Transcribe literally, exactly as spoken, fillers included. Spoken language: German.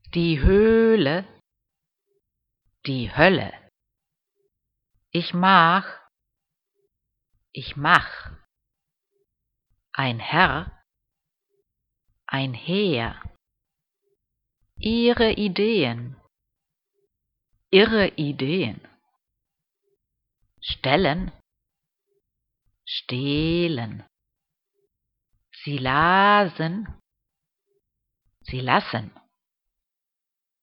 Die Höhle, die Hölle. Ich mach, ich mach. Ein Herr, ein Heer. Ihre Ideen, irre Ideen. Stellen, stehlen. Sie lasen, sie lassen.